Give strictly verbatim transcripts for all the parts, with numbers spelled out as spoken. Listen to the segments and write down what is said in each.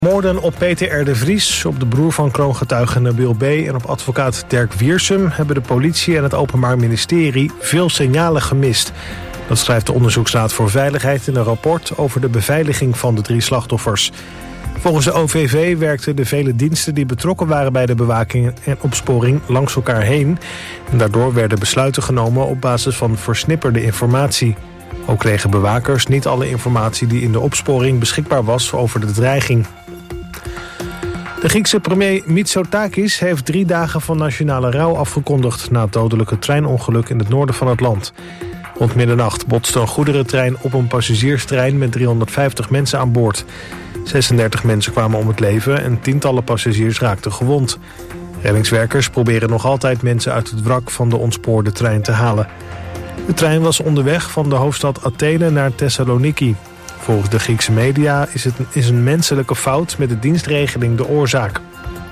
Moorden op Peter R. de Vries, op de broer van kroongetuige Nabil B. en op advocaat Dirk Wiersum hebben de politie en het Openbaar Ministerie veel signalen gemist. Dat schrijft de Onderzoeksraad voor Veiligheid in een rapport over de beveiliging van de drie slachtoffers. Volgens de O V V werkten de vele diensten die betrokken waren bij de bewaking en opsporing langs elkaar heen. En daardoor werden besluiten genomen op basis van versnipperde informatie. Ook kregen bewakers niet alle informatie die in de opsporing beschikbaar was over de dreiging. De Griekse premier Mitsotakis heeft drie dagen van nationale rouw afgekondigd na het dodelijke treinongeluk in het noorden van het land. Rond middernacht botste een goederentrein op een passagierstrein met driehonderdvijftig mensen aan boord. zesendertig mensen kwamen om het leven en tientallen passagiers raakten gewond. Reddingswerkers proberen nog altijd mensen uit het wrak van de ontspoorde trein te halen. De trein was onderweg van de hoofdstad Athene naar Thessaloniki. Volgens de Griekse media is, het, is een menselijke fout met de dienstregeling de oorzaak.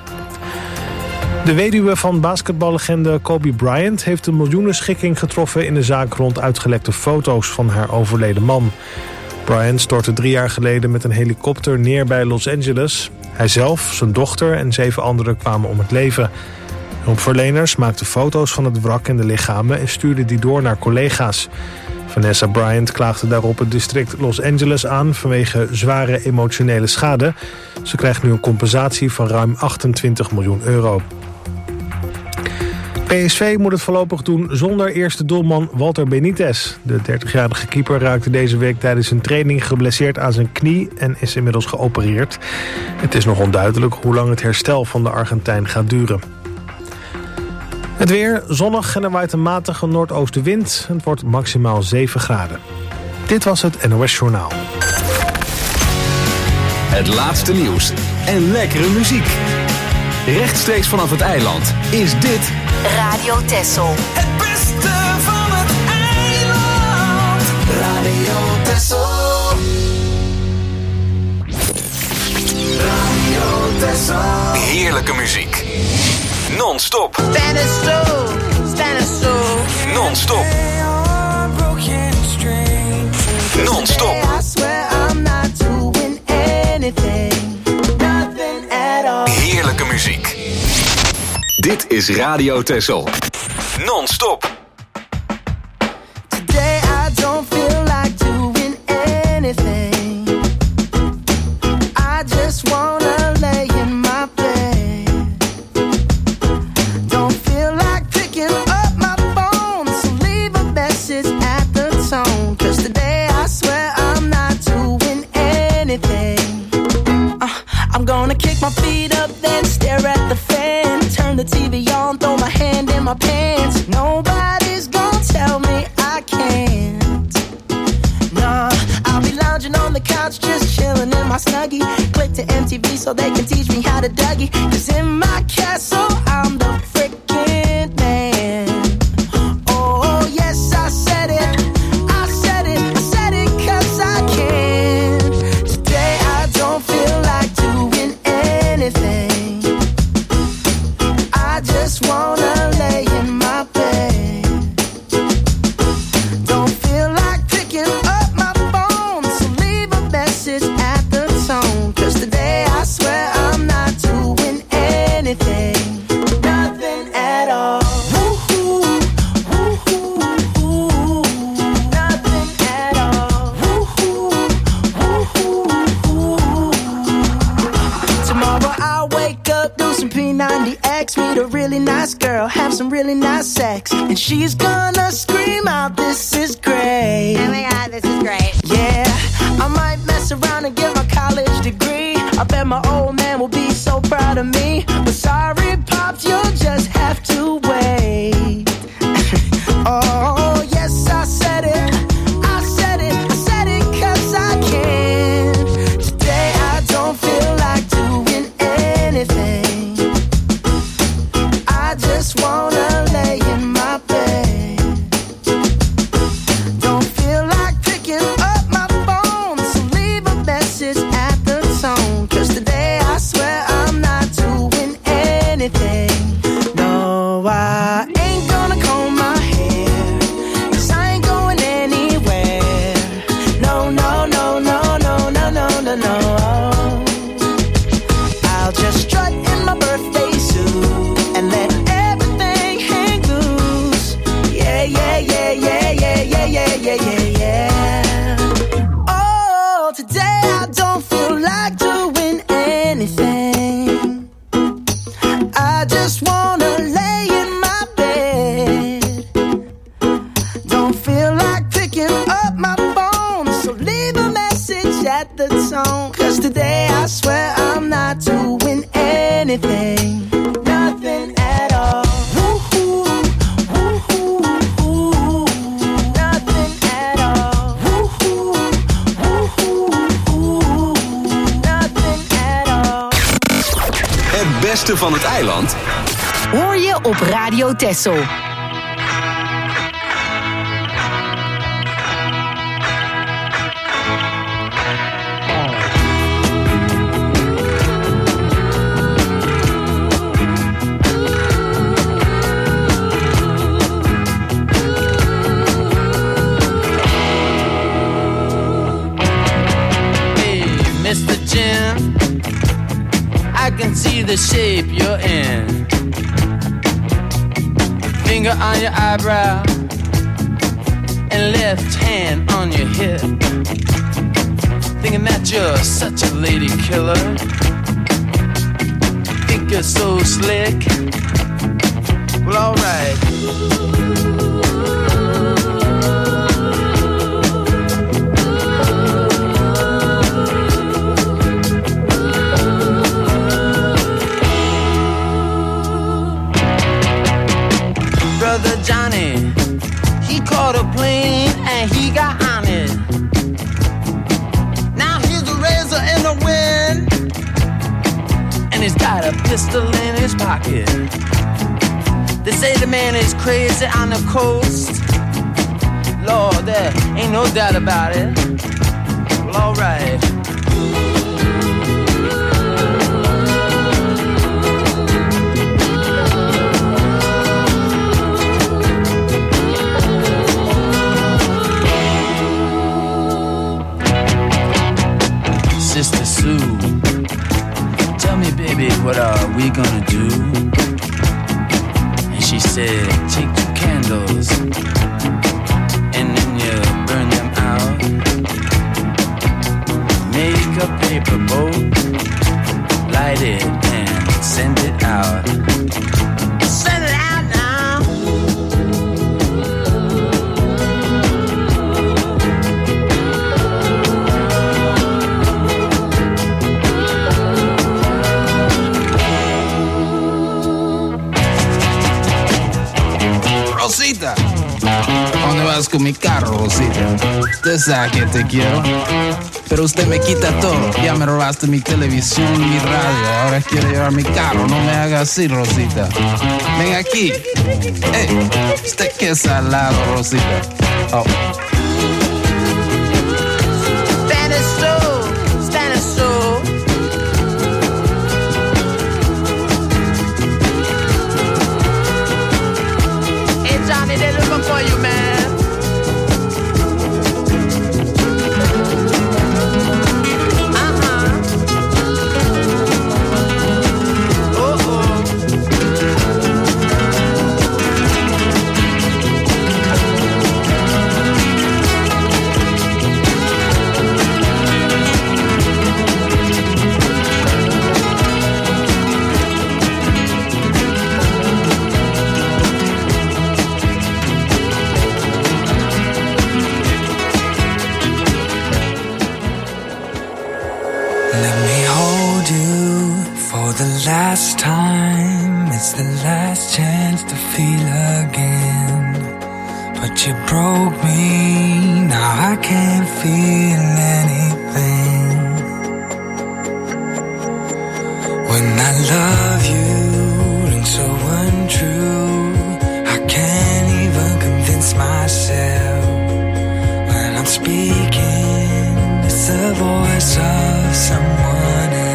De weduwe van basketballegende Kobe Bryant heeft een miljoenenschikking getroffen in de zaak rond uitgelekte foto's van haar overleden man. Bryant stortte drie jaar geleden met een helikopter neer bij Los Angeles. Hijzelf, zijn dochter en zeven anderen kwamen om het leven. Hulpverleners maakten foto's van het wrak en de lichamen en stuurden die door naar collega's. Vanessa Bryant klaagde daarop het district Los Angeles aan vanwege zware emotionele schade. Ze krijgt nu een compensatie van ruim achtentwintig miljoen euro. P S V moet het voorlopig doen zonder eerste doelman Walter Benitez. De dertigjarige keeper raakte deze week tijdens een training geblesseerd aan zijn knie en is inmiddels geopereerd. Het is nog onduidelijk hoe lang het herstel van de Argentijn gaat duren. Het weer zonnig en er waait een matige noordoostenwind. Het wordt maximaal zeven graden. Dit was het N O S Journaal. Het laatste nieuws en lekkere muziek. Rechtstreeks vanaf het eiland is dit Radio Texel. Het beste van het eiland. Radio Texel. Radio Texel. heerlijke muziek. Non-stop. Spanish soul, Spanish soul. Non-stop. Non-stop. I swear I'm not doing anything, nothing at all. Heerlijke muziek. Dit is Radio Texel. Non-stop. Today I don't feel like doing anything. I just wanna lay in my bed. Don't feel like picking up my phone, so leave a message at the tone. 'Cause today I swear I'm not doing anything. Uh, I'm gonna kick my feet up, then stare at the fan. Turn the T V on, throw my hand in my pants. Nobody's gonna tell me I can't. Nah, I'll be lounging on the couch, just chilling in my Snuggie. Click to M T V so they can teach me how to Dougie. 'Cause in my castle, I'm the freaking man. Oh, yes, I said it. I said it, I said it 'cause I can. Today I don't feel like doing anything. I just wanna lay in my bed. Don't feel like picking up my phone, so leave a message at the tone. 'Cause today I swear I'm not doing anything, nothing at all. Woo-hoo, woo-hoo, woo-hoo, nothing at all. Woo-hoo, woo-hoo, woo-hoo. Tomorrow I'll wake up, do some P ninety X, meet a really nice girl, have some really nice sex, and she's gonna scream out, "This is great." Oh my god, this is great. Yeah, I might mess around and get my college degree. I bet my old man will be so proud of me. But sorry, Pops, you'll just have to wait. Oh, yes, I said it. I said it. I said it 'cause I can. Today I don't feel like doing anything. I just wanna lay in my bed. Don't feel like picking up my phone, so leave a message beste van het eiland hoor je op Radio Texel. I can see the shape you're in. Finger on your eyebrow and left hand on your hip. Thinking that you're such a lady killer. Think you're so slick. Well, alright. Brother Johnny, he caught a plane and he got on it. Now he's a razor in the wind, and he's got a pistol in his pocket. They say the man is crazy on the coast. Lord, there ain't no doubt about it. Well, alright. Sister Sue, tell me, baby, what are we gonna do? And she said, take two candles and then you burn them out. Make a paper boat, light it and send it out. Send it out now. Rosita, ¿dónde vas con mi carro, Rosita? Usted sabe que te quiero, pero usted me quita todo. Ya me robaste mi televisión y mi radio. Ahora quiere llevar mi carro. No me haga así, Rosita. Ven aquí. Hey, usted que es salado, Rosita. Oh. Stand slow, stand slow. Hey Johnny, they're looking for you, man. Last time, it's the last chance to feel again. But you broke me, now I can't feel anything. When I love you, and so untrue, I can't even convince myself. When I'm speaking, it's the voice of someone else.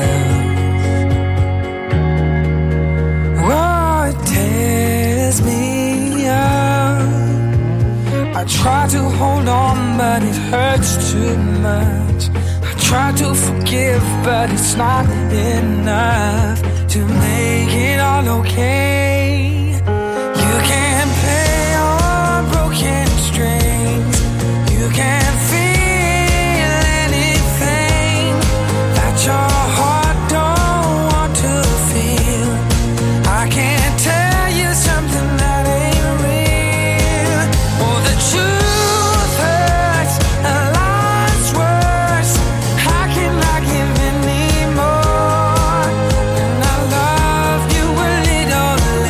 Me up. I try to hold on, but it hurts too much. I try to forgive, but it's not enough to make it all okay. You can't play on broken strings. You can't feel anything that your heart don't want to feel. I can't tell something that ain't real. Oh, the truth hurts, a lot's worse. How can I give anymore? And I love you a little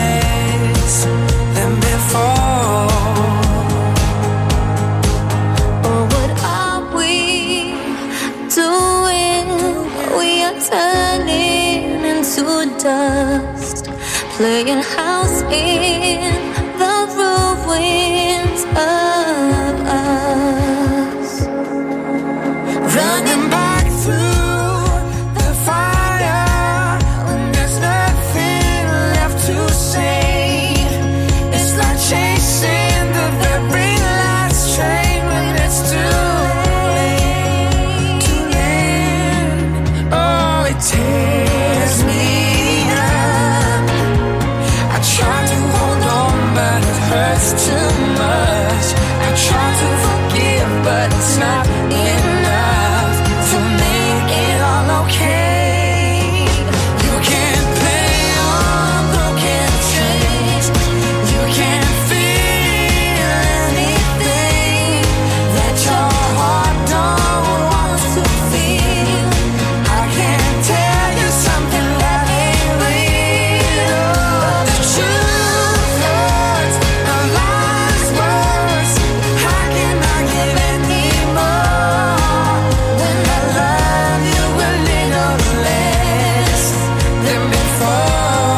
to dust, playing house in the ruins of us, running back through the fire when there's nothing left to say. It's like chasing the very last train when it's too late, too late. Oh, it tears me up. I try to hold on, but it hurts too much. I try to forgive, but it's not enough to make it all okay. You can't play on broken strings. You can't feel anything that your heart don't want to feel. I can't tell you something that ain't real. But the truth hurts, the lies worse. How can I give any more when I love you a little less than before?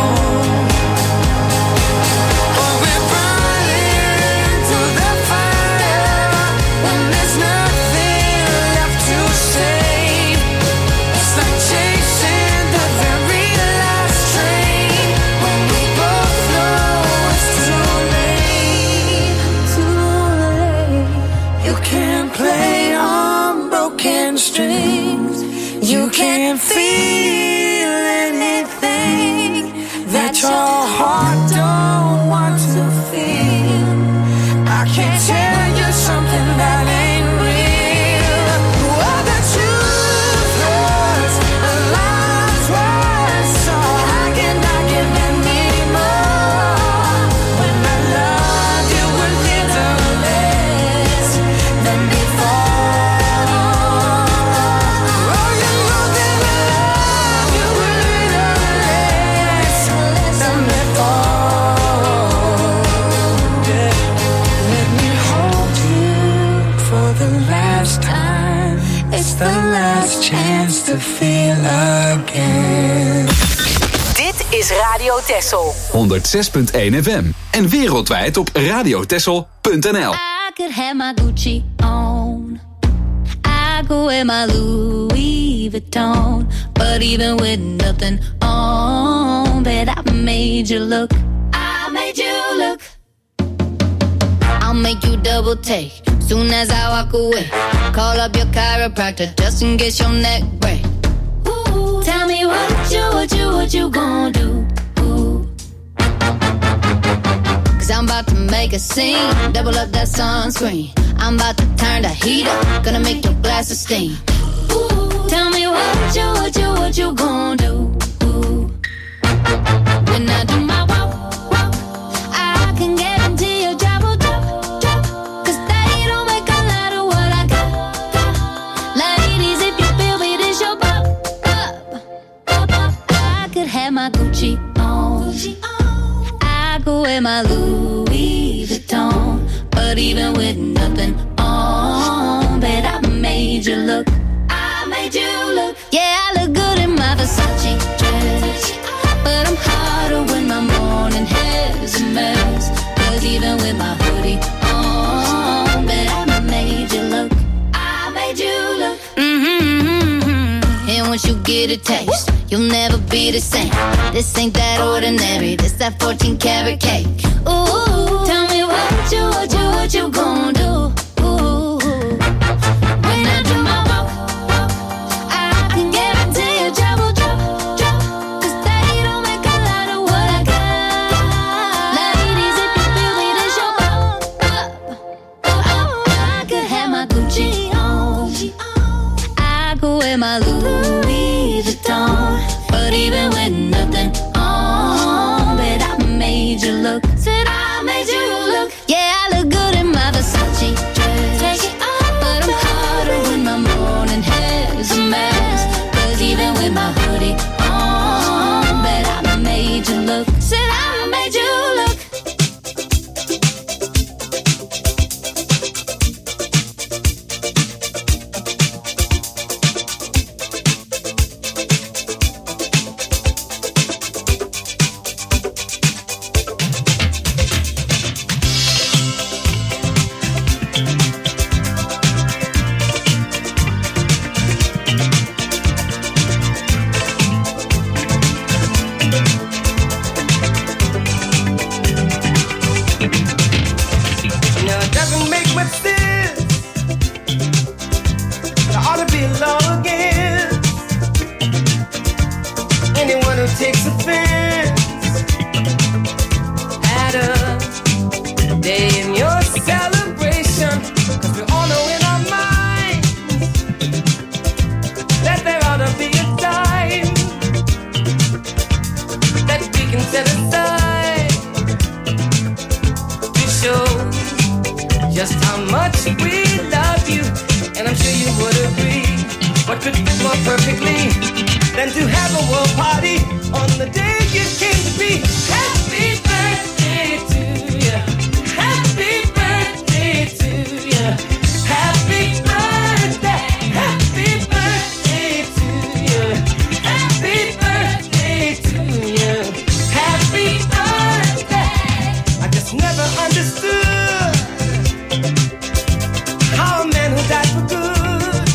Oh, we're burning to the fire when there's nothing left to save. It's like chasing the very last train when we both know it's too late, too late. You can't play on broken strings. You can't feel anything that your heart don't want to feel. I can't tell you something that ain't real. Oh, the truth hurts, the lies worse. So how can I give any more when I love you a little less than before? Oh, you know that I love you a little less than before. Yeah. Let me hold you for the last time. It's the last chance to feel again. Dit is Radio Texel. honderd zes punt één F M. En wereldwijd op radiotexel punt n l. I could have my Gucci on, I could wear my Louis Vuitton, but even with nothing on, bet I made you look, I made you look. I'll make you double take soon as I walk away. Call up your chiropractor just in case your neck break. Ooh, tell me what you, what you, what you gonna do? Ooh. Cause I'm about to make a scene, double up that sunscreen. I'm about to turn the heat up, gonna make your glasses steam. Ooh, tell me what you, what you, what you gonna do? Ooh. When I do my walk, walk, I can guarantee your job will drop, drop. Cause they don't make a lot of what I got, got. Ladies, if you feel me, this your pop, up, up, up. I could have my Gucci on, I could wear my Louis Vuitton, but even with nothing on, bet I made you look, I made you look. Yeah, I look good in my Versace dress, but I'm hotter when my morning hair's a mess. Cause even with my hoodie on, bet I made you look, I made you look. Mm-hmm. And once you get a taste, you'll never be the same. This ain't that ordinary, this that fourteen karat cake. Ooh, tell me what you, what you, what you gon' do? Ooh, when I do my walk, walk, I can guarantee your job will drop, drop. Cause they don't make a lot of what I got. Ladies, if you feel me, this your pop, up, up. I could have my Gucci on, I could wear my Louis Vuitton, but even with nothing on, bet I made you look. Said I made you look. Yeah, I look good in my Versace more perfectly than to have a world party on the day you came to be. Happy birthday to you. Happy birthday to you. Happy birthday. Happy birthday to you. Happy birthday to you. Happy birthday. I just never understood how a man who died for good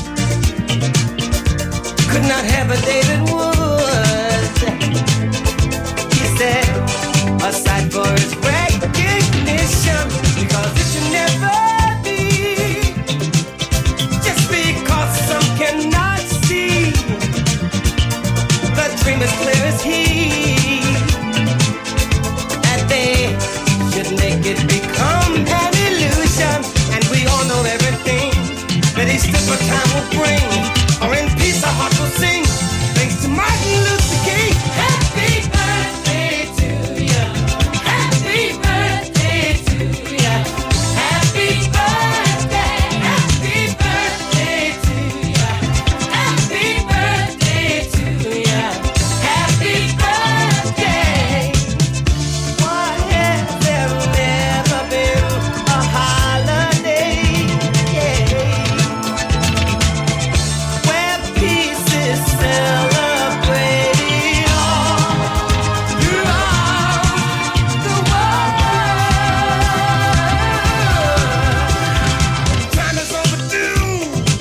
could not have a David Wood. He said, aside for his recognition, because it should never be, just because some cannot see, the dream is clear as he, that they should make it become an illusion. And we all know everything that each different time will bring, or in peace our heart will sing. Thanks to Martin Luther King. Happy birthday to you. Happy birthday to you. Happy birthday. Happy birthday to you. Happy birthday to you. Happy birthday. Why has there never been a holiday? Yeah. Where peace is celebrated all throughout the world. Time is overdue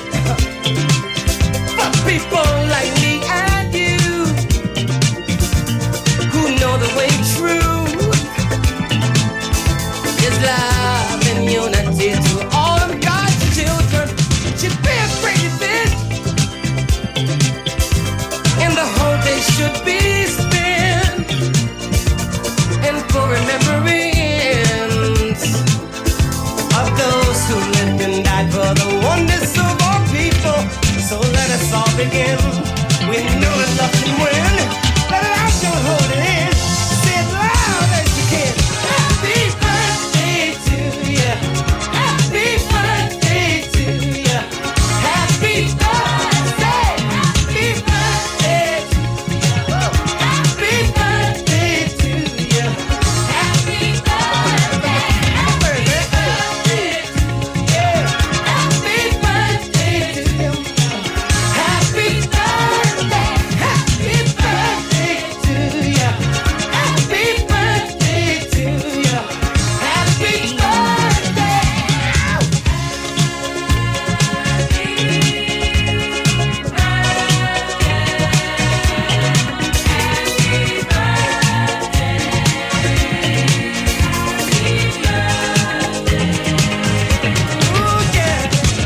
for people like me and you, who know the way true is love and unity to all of God's children. Should be a great event, and the whole day should be spent in full remembrance of those who lived and died for the oneness of all people. So let us all begin. We know that love can win. Let love can hold it in. Say it loud as you can. Happy birthday to you. Happy birthday to you. Happy birthday. Happy birthday to you. Happy birthday to you. Happy birthday. Happy birthday to you. Happy birthday to you. Happy birthday. Happy birthday to you. Happy birthday to you. Happy birthday. Ooh, yeah.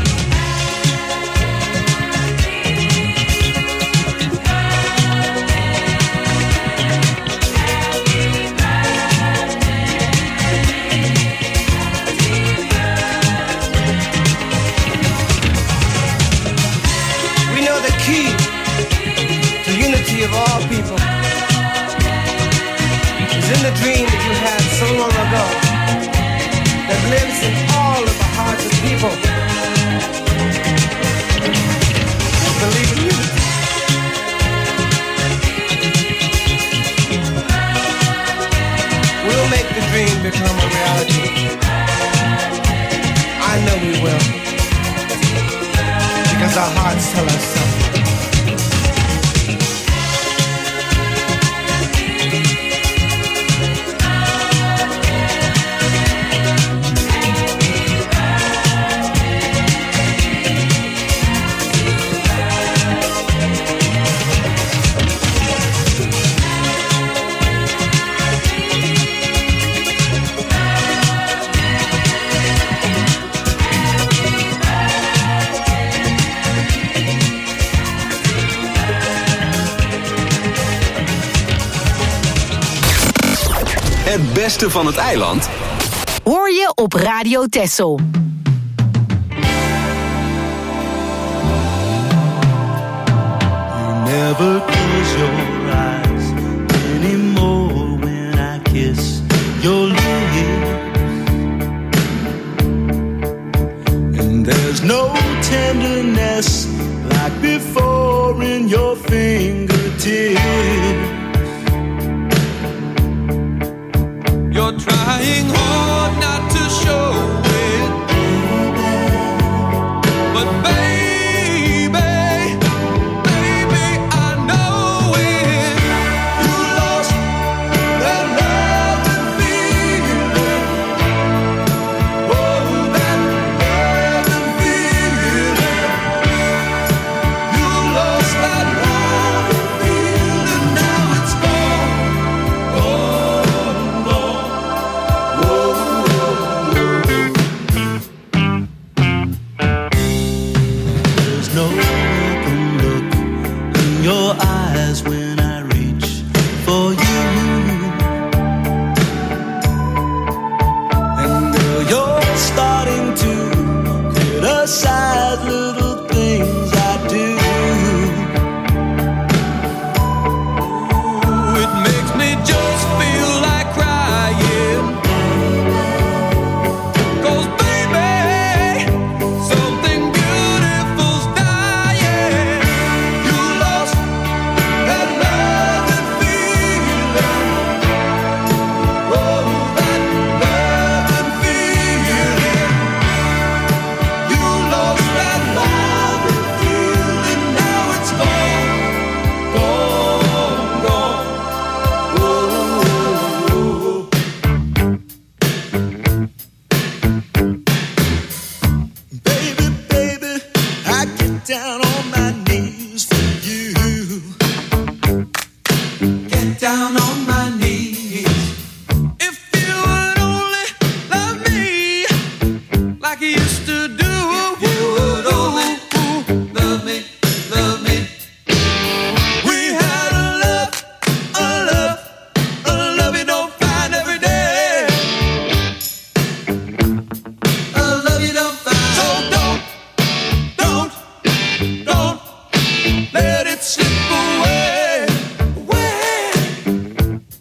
We know the key to unity of all people is in the dream that you had so long ago that lives in all of the hearts of people who believe in unity. We'll make the dream become a reality. I know we will, because our hearts tell us so. Het beste van het eiland Hoor je op Radio Texel. Never close your eyes anymore when I kiss your lips. And there's no tenderness like before in trying hard not to show it, but baby, baby, I know it. You lost that love and feeling. Oh, that love and feeling. You lost that love and feeling. Now it's gone, gone, gone. Whoa, whoa, whoa. There's no open look in your eyes when I reach for you. And girl, you're starting to criticize little things I do. It makes me just feel like crying. 'Cause baby, something beautiful's dying. You lost that love and feeling. Oh, that love and feeling. You lost that love and feeling. Now it's gone, gone, gone. Whoa. Baby, baby, I get down on my knees for you. Get down on my knees. If you would only love me like you used to do. If you would only love me, love me. We had a love, a love, a love you don't find every day. A love you don't find. So don't, don't, don't let it slip away, away.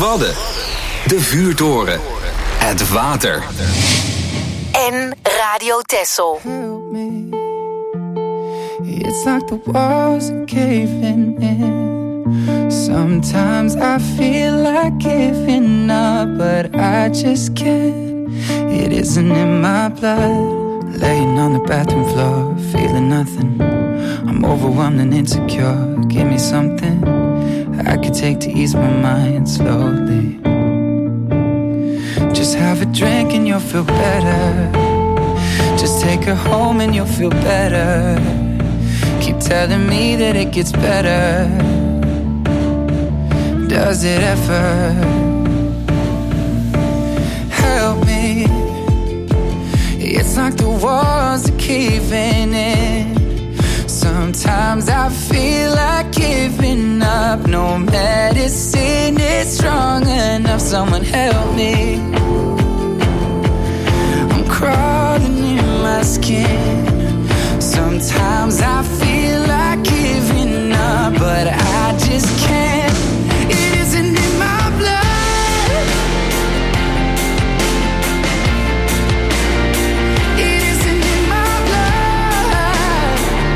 Wadden. De vuurtoren. Het water. En Radio Texel. Help me. It's like the walls are caving in. Sometimes I feel like giving up, but I just can't. It isn't in my blood. Laying on the bathroom floor, feeling nothing. I'm overwhelmed and insecure. Give me something I could take to ease my mind slowly. Just have a drink and you'll feel better. Just take her home and you'll feel better. Keep telling me that it gets better. Does it ever? Help me. It's like the walls are caving in. Sometimes I feel like giving up. No medicine is strong enough. Someone help me. I'm crawling in my skin. Sometimes I feel like giving up, but I just can't. It isn't in my blood. It isn't in my blood.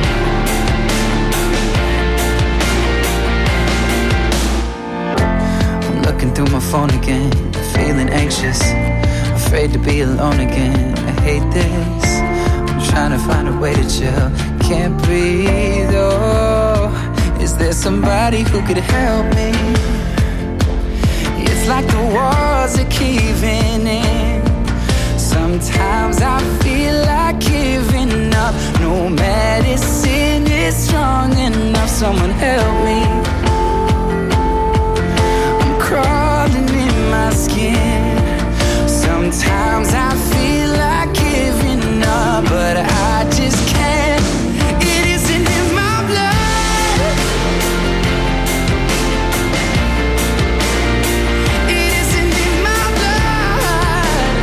I'm looking through my phone again, feeling anxious, afraid to be alone again. I hate this. Trying to find a way to chill. Can't breathe, oh. Is there somebody who could help me? It's like the walls are caving in. Sometimes I feel like giving up. No medicine is strong enough. Someone help me. I'm crawling in my skin. Sometimes I feel like giving up, but I just can't. It isn't in my blood. It isn't in my blood.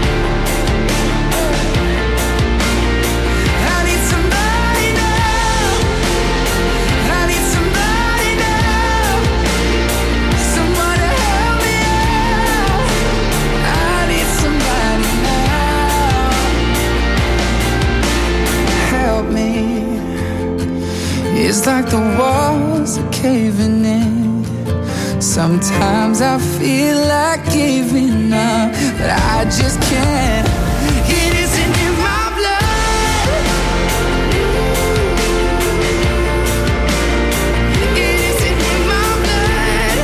I need somebody now. I need somebody now. Someone to help me out. I need somebody now. Help me. It's like the walls are caving in. Sometimes I feel like giving up, but I just can't. It isn't in my blood. It isn't in my blood.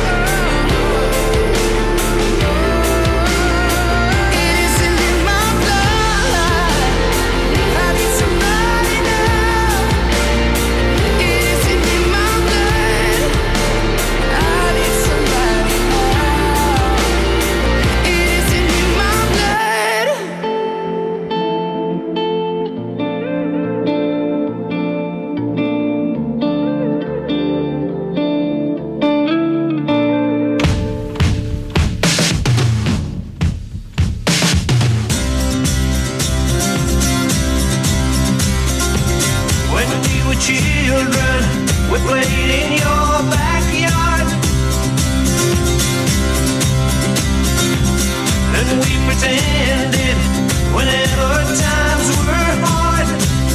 It isn't in my blood. I need somebody now. It isn't in my blood. I need somebody now. It isn't in my blood. When we were children, we played in your backyard. And we pretended whenever times were hard.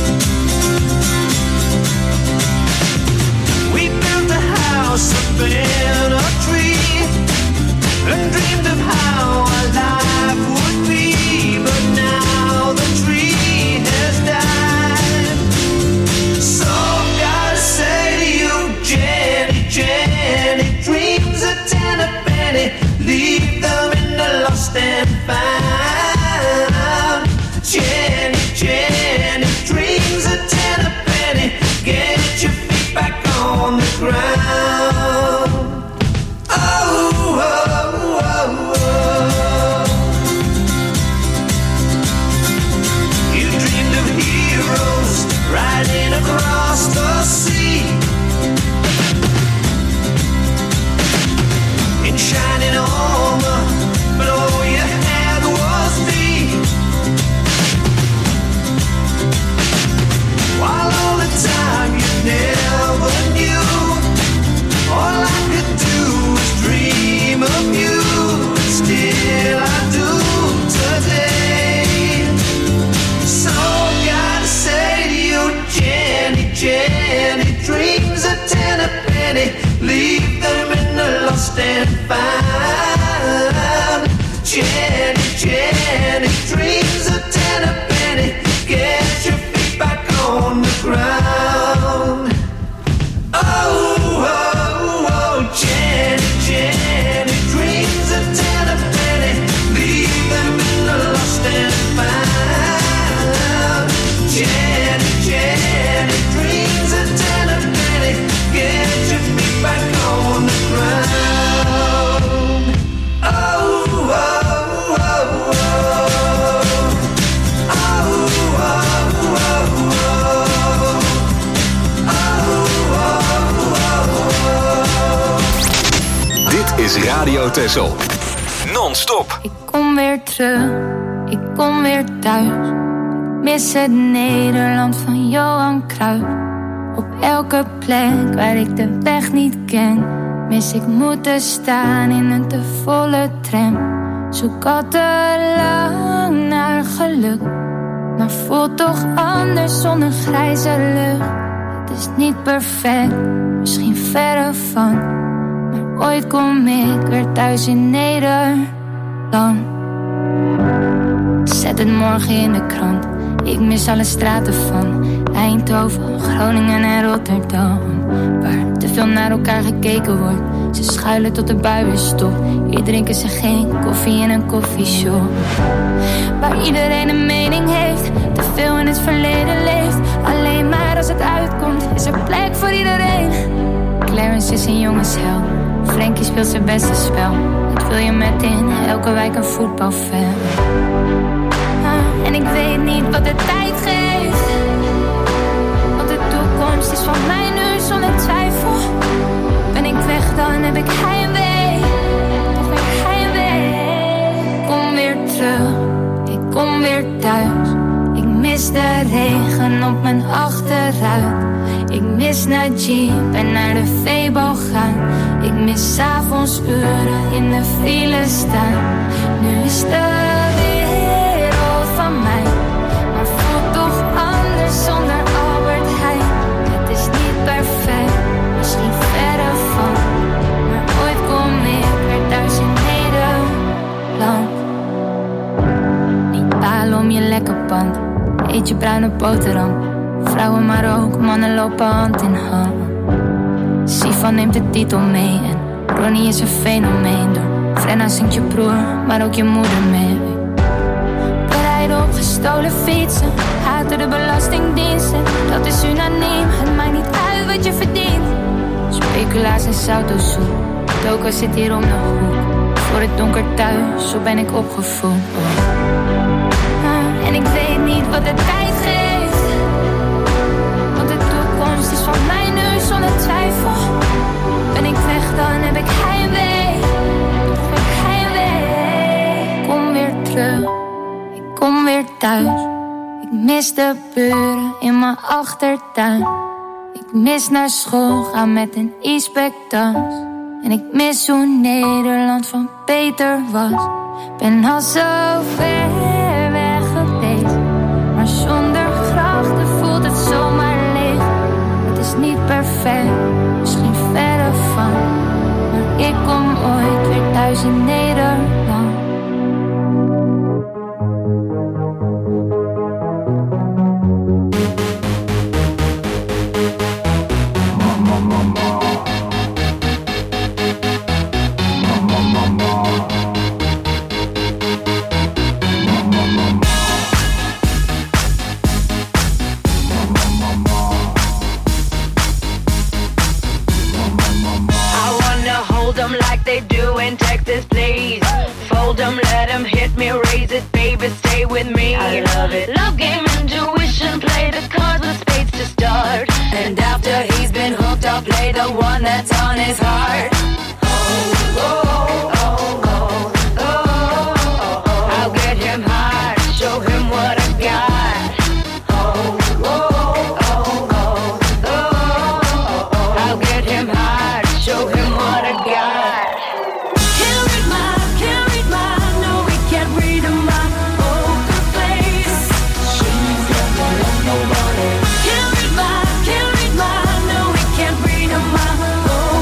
We built a house up in a tree and dreamed of how our life would be. But now the tree has died. So gotta say to you, Jenny, Jenny, dreams are ten a penny. Leave them in the lost and found. Jenny, penny, leave them in the lost and found. Jenny, Jenny, dreams of ten a penny, get your feet back on the ground. Oh, oh, oh, Jenny, Jenny, dreams of ten a penny, leave them in the lost and found. Jenny, Jenny, dreams of ten a penny, get your feet back on the ground. Oh, oh, oh, oh, oh, oh. Dit is Radio Texel. Non-stop. Ik kom weer terug, ik kom weer thuis. Mis het Nederland van Johan Cruijff. Op elke plek waar ik de weg niet ken, mis ik moeten staan in een te volle tram. Zoek al te lang naar geluk, maar voelt toch anders zonder grijze lucht. Het is niet perfect, misschien verre van, maar ooit kom ik weer thuis in Nederland. Zet het morgen in de krant, ik mis alle straten van Eindhoven, Groningen en Rotterdam, waar te veel naar elkaar gekeken wordt. Ze schuilen tot de bui weer stopt. Hier drinken ze geen koffie in een koffieshop, waar iedereen een mening heeft, te veel in het verleden leeft. Alleen maar als het uitkomt is er plek voor iedereen. Clarence is een jongensheld, Frankie speelt zijn beste spel. Dat wil je met in elke wijk een voetbalveld. Ah, en ik weet niet wat de tijd geeft, want de toekomst is van mij nu zonder twijfel. Ben ik weg dan heb ik heimwee, toch weer heimwee. Kom weer terug, ik kom weer thuis. Ik mis de regen op mijn achteruit. Ik mis naar Jeep en naar de Febo gaan. Ik mis 's avonds uren in de file staan. Nu is de wereld van mij, maar voelt toch anders zonder Albert Heijn. Het is niet perfect, misschien verre van, maar ooit kom ik weer thuis in Nederland. Niet balen om je lekker pand, eet je bruine boterham. Vrouwen maar ook, mannen lopen hand in hand. Sivan neemt de titel mee en Ronnie is een fenomeen. Door Frenna zingt je broer, maar ook je moeder mee. We rijden op gestolen fietsen, haten de belastingdiensten. Dat is unaniem, het maakt niet uit wat je verdient. Speculaas en sautosoep, Toko zit hier om de hoek. Voor het donker thuis, zo ben ik opgevoed. Ah, en ik weet niet wat de tijd geeft, want de toekomst is van mij nu zonder twijfel. Ben ik weg dan heb ik heimwee, toch weer heimwee. Kom weer terug, ik kom weer thuis. Ik mis de buren in mijn achtertuin. Ik mis naar school gaan met een e-spectas. En ik mis hoe Nederland van Peter was. Ben al zo ver weg geweest, maar zonder grachten voelt het zomaar leeg. Het is niet perfect, misschien verre van, maar ik kom ooit weer thuis in Nederland. Nobody. Can't read my, can't read my, no, we can't read my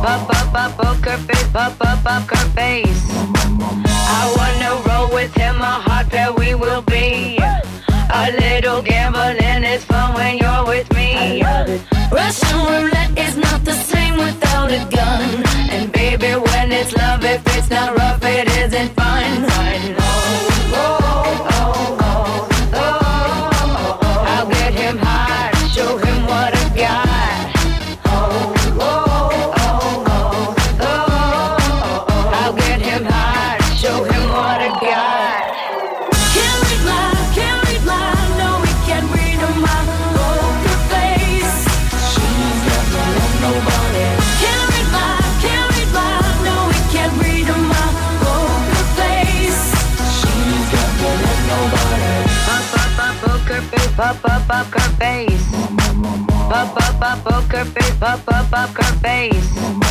Pop up up poker face, pop up poker face. I wanna roll with him, a hot pair we will be. A little gambling is fun when you're with me. Russian roulette is not the same without a gun. And baby, when it's love, if it's not rough, it isn't fun. fun. Oh, oh, oh, oh, oh, oh, oh. I'll get him high, show him what I got. Oh, oh, oh, oh, oh, oh. I'll get him high, show him what I got. Can't read my, can't read my, no, we can't read my poker face. She's never left nobody. Can't read my, can't read my, no, we can't read my poker face. She's never left nobody. Pop up up poker face, pop up up her face. Pop up up poker face, pop up up her face.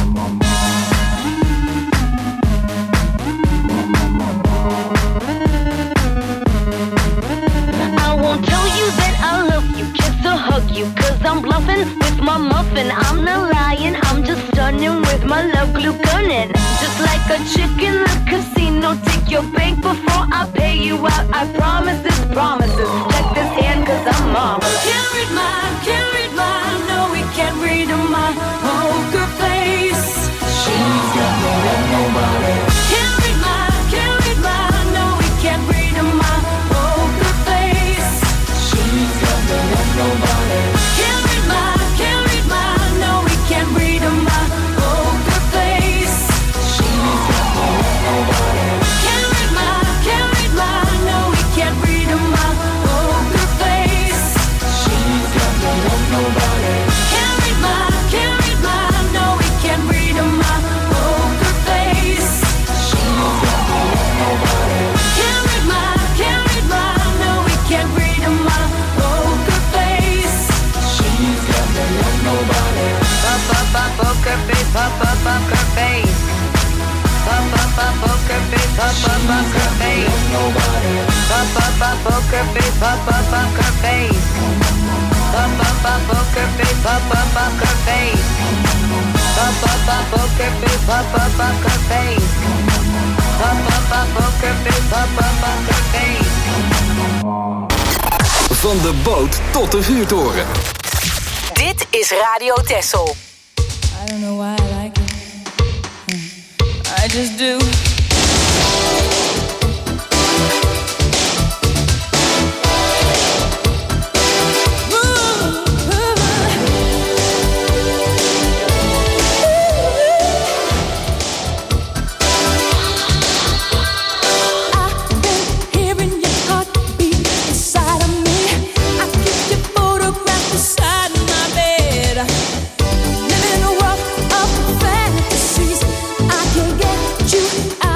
I won't tell you that I love you, kiss or hug you, cause I'm bluffing with my muffin. I'm not lying, I'm just stunning with my love glue gunning. Just like a chick in the casino, take your bank before I pay you out. I promise this promises, check this hand cause I'm marvelous. Can't read my, can't read my, no we can't read my poker face. She's got no love nobody. Can't read my, can't read my, no we can't read my poker face. She's got no love nobody. Can't read my, can't read my, no we can't read my poker face. She's got no love nobody. Can't read my, can't read my, no we can't read my poker face. She's got no love nobody. Can't read my, can't read my, no we can't read my poker face. She's got no love nobody. Can't read my, can't read my, no we can't read my poker face. She's got no love nobody. Pop up up poker face, pop up up her face. Pop up up poker face, pop up up her face. Nobody. Pop up up poker face, pop up up her face. Pop up up poker face, pop up up her face. Pop up up poker face, pop up up her face. Pop up up poker face, pop up up her face. Van de boot tot de vuurtoren. Dit is Radio Texel. I don't know why I like it. I just do. Living a world of fantasies, I can't get you out.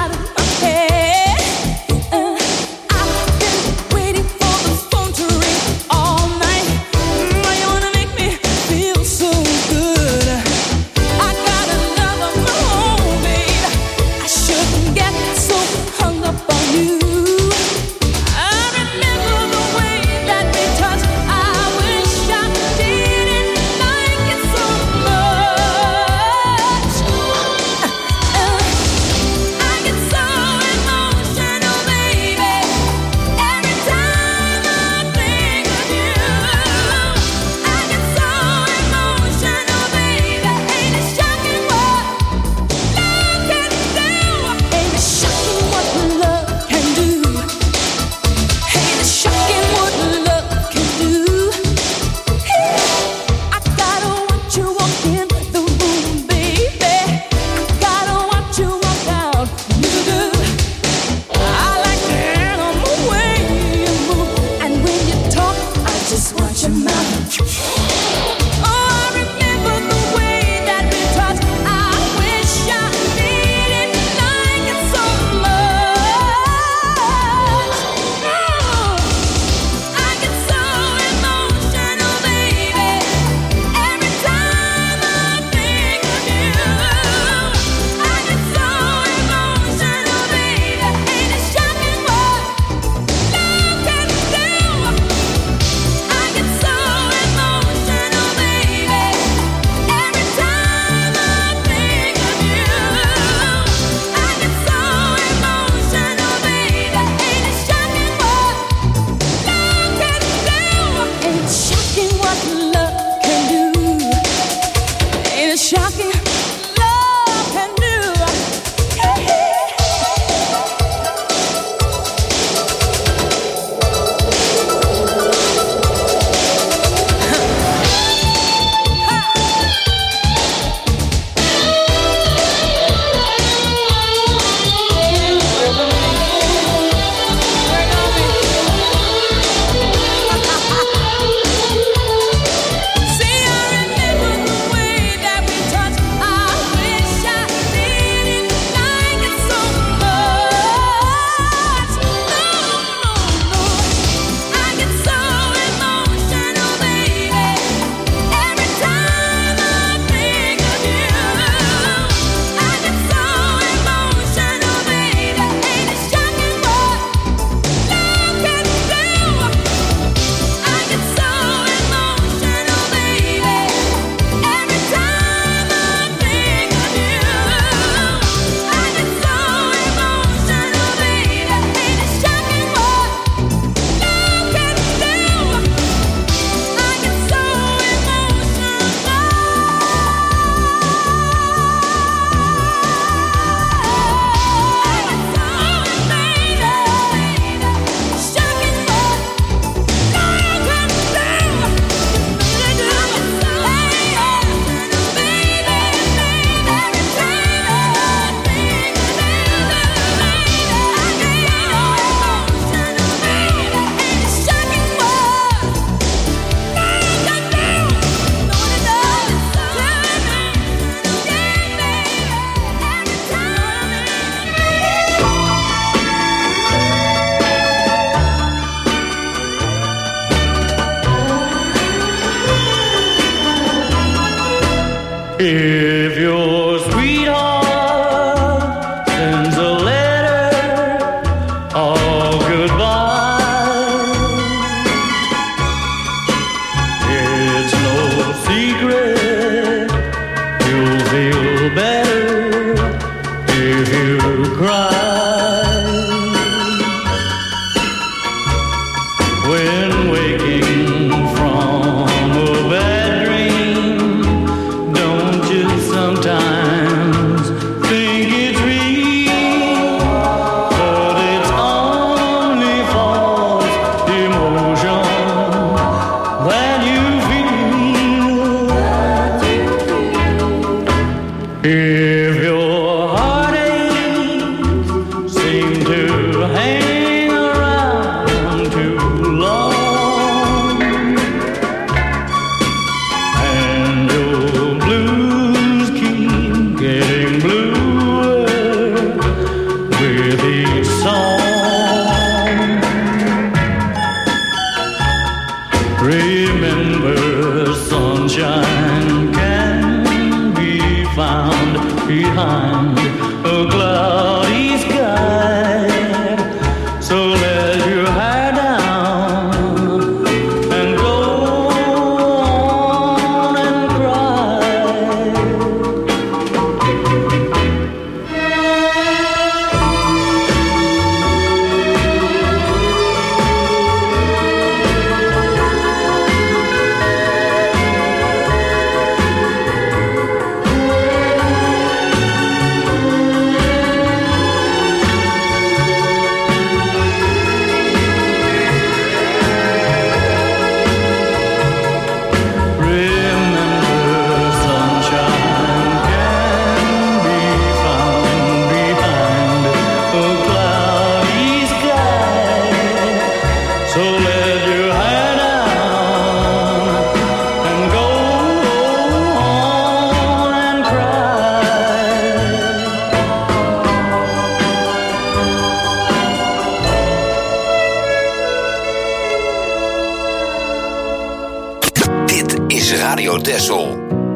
If your sweetheart sends a letter of goodbye, it's no secret you'll feel better if you cry. When waking from a bad dream, don't you sometimes think it's real? But it's only false emotion that you feel. If your heartaches seem to hang around too long, and your blues keep getting bluer with each song, remember sunshine can be found behind a cloudy sky. So let your hair down and go on and cry. Remember sunshine can be found behind a cloudy sky. So let your hair down and go on and cry. Dit is Radio Texel.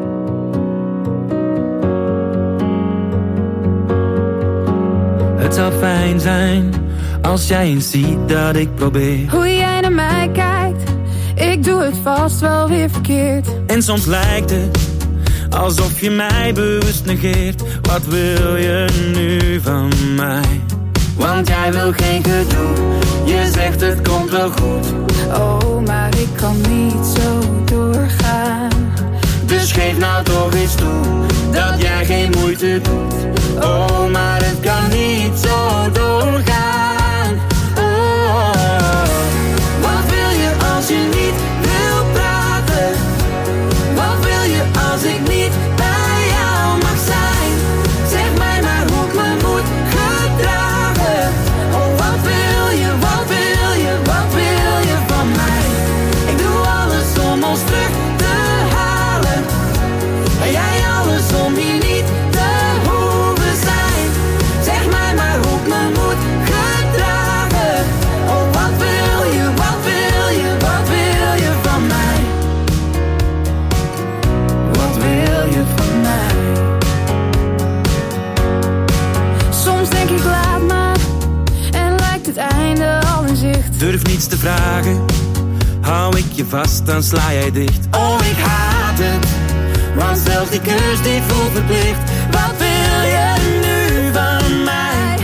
Het zou fijn zijn als jij eens ziet dat ik probeer. Hoe jij naar mij kijkt, ik doe het vast wel weer verkeerd. En soms lijkt het alsof je mij bewust negeert. Wat wil je nu van mij? Want jij wil geen gedoe, je zegt het komt wel goed. Oh, maar ik kan niet zo doorgaan. Dus geef nou toch eens toe dat jij geen moeite doet. Oh, maar het kan niet zo doorgaan. Oh, wat wil je als je niet wil praten? Wat wil je als ik niet bij jou mag zijn? Zeg mij maar hoe ik me moet gedragen. Oh, wat wil je, wat wil je, wat wil je van mij? Ik doe alles om ons terug te halen. En jij alles om hier niet te hoeven zijn. Zeg mij maar hoe ik me moet gedragen. Oh, wat wil je, wat wil je, wat wil je van mij? Wat wil je van mij? Soms denk ik laat maar, en lijkt het einde al in zicht. Durf niets te vragen, hou ik je vast, dan sla jij dicht. Oh, ik haat het, want zelfs die kus die voelt verplicht. Wat wil je nu van mij?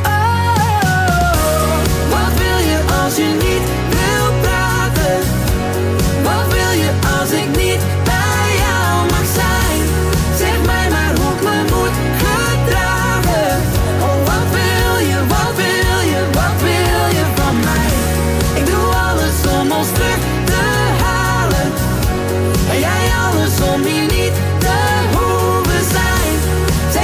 Oh, wat wil je als je niet wil praten? Wat wil je als ik niet bij jou mag zijn? Zeg mij maar hoe ik me moet gedragen. Oh, wat wil je, wat wil je, wat wil je van mij? Ik doe alles om ons terug te halen. En jij alles om hier niet te hoeven zijn.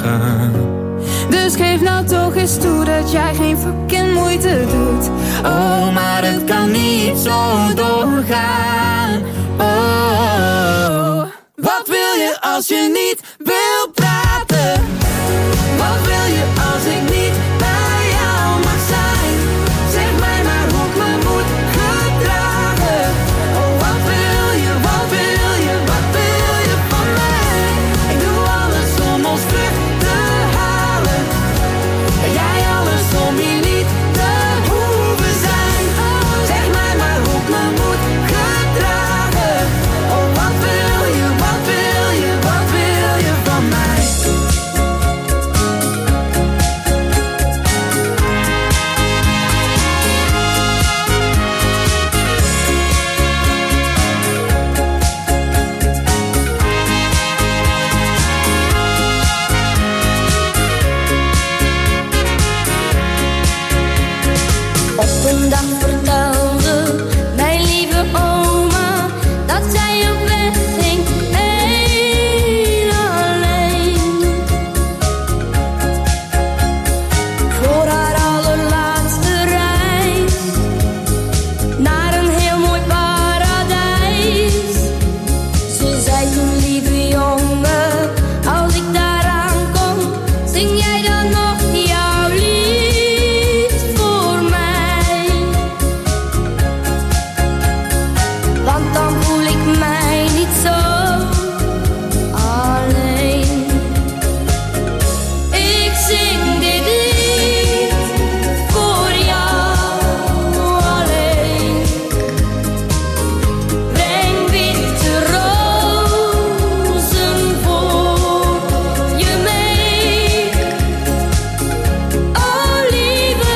gaan. Dus geef nou toch eens toe dat jij geen fucking moeite doet. Oh, maar het kan niet zo doorgaan. Oh, wat wil je als je niet wil praten? Wat wil je als ik niet bij jou mag zijn? Zeg mij maar hoe ik me moet gedragen. Oh, wat wil je, wat wil je, wat wil je van mij? Ik doe alles om ons terug te halen. En jij alles om hier niet te hoeven zijn. Zeg mij maar hoe ik me moet gedragen. Oh, wat wil je, wat wil je, wat wil je van mij? Op een dag vertelde mijn lieve oma dat zij op weg ging, heel alleen. Voor haar allerlaatste reis naar een heel mooi paradijs. Ze zei toen, lieve jongen, als ik daar aankom, zing jij dan nog jouw lied voor mij? Want dan voel ik mij niet zo alleen. Ik zing dit lied voor jou alleen. Breng witte rozen voor je mee. Oh, lieve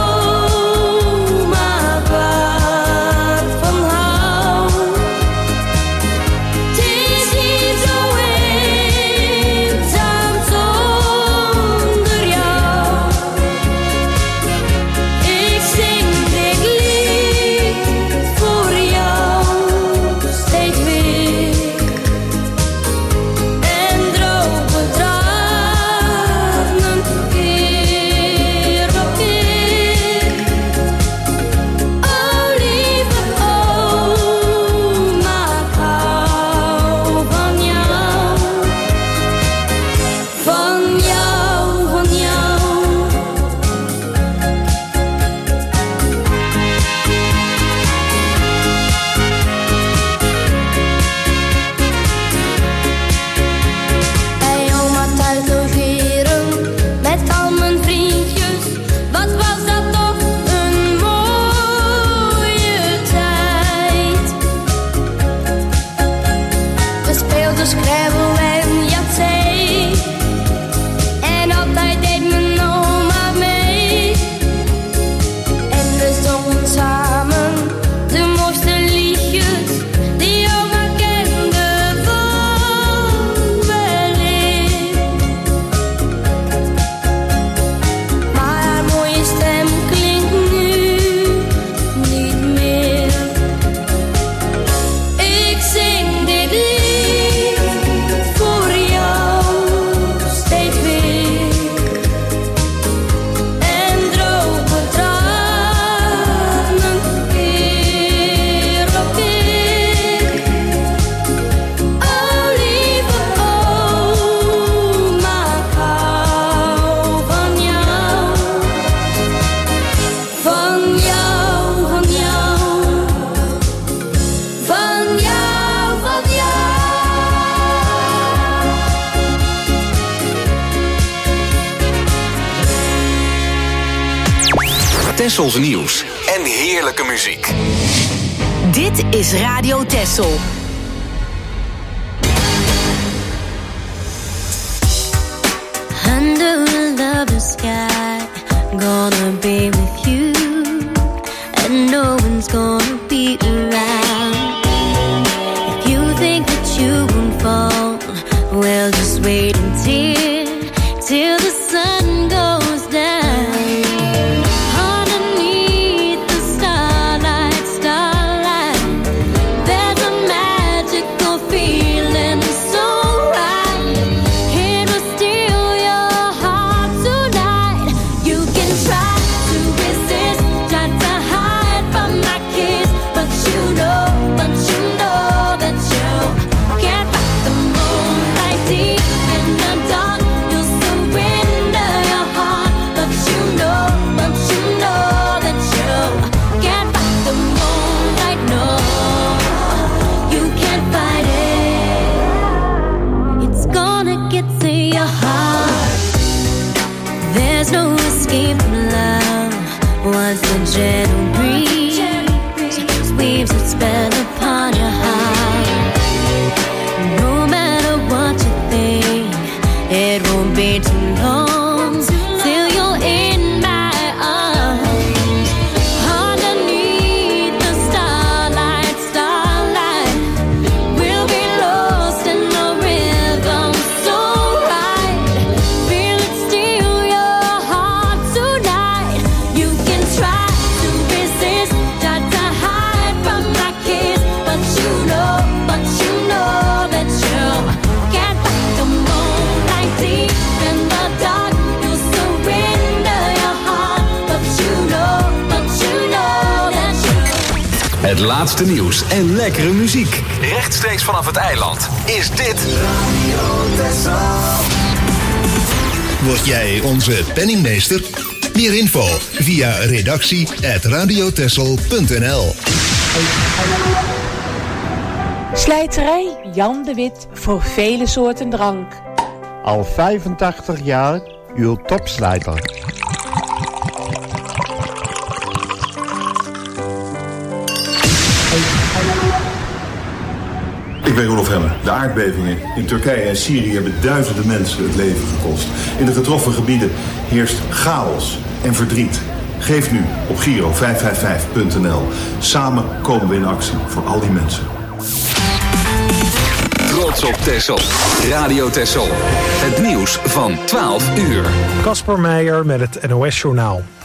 oma, waar van hou. Het is hier zo eenzaam zonder jou. Ik zing dit lied voor jou steeds weer. En droge tranen keer op keer. Oh, lieve oma, ik hou van jou. Van jou, van jou. Bij oma thuis logeren met al mijn vriendjes. Wat was dat toch een mooie tijd. We speelden Scrabble en Yahtzee. En altijd deed mijn oma mee. En we zongen samen de mooiste liedjes die oma kende van weleer. Maar haar mooie stem klinkt nu niet meer. Ik zing dit lied voor jou steeds weer. En droge tranen keer op keer. Oh, lieve oma, ik hou van jou. Van jou, van jou. Van jou, van jou. Tessels nieuws en heerlijke muziek. Dit is Radio Tessel. Under a lover's sky, gonna be with you, and no one's gonna be around. If you think that you won't fall, well, just wait until, till the sun goes down. Underneath the starlight, starlight, there's a magical feeling so right. It will steal your Het laatste nieuws en lekkere muziek. Rechtstreeks vanaf het eiland is dit Radio Texel. Word jij onze penningmeester? Meer info via redactie at radiotexel punt n l. Slijterij Jan de Wit voor vele soorten drank. Al vijfentachtig jaar uw topslijter. Ik ben Roelof Hemmen. De aardbevingen in Turkije en Syrië hebben duizenden mensen het leven gekost. In de getroffen gebieden heerst chaos en verdriet. Geef nu op Giro vijf vijf vijf punt n l. Samen komen we in actie voor al die mensen. Trots op Texel. Radio Texel. Het nieuws van twaalf uur. Kasper Meijer met het N O S Journaal.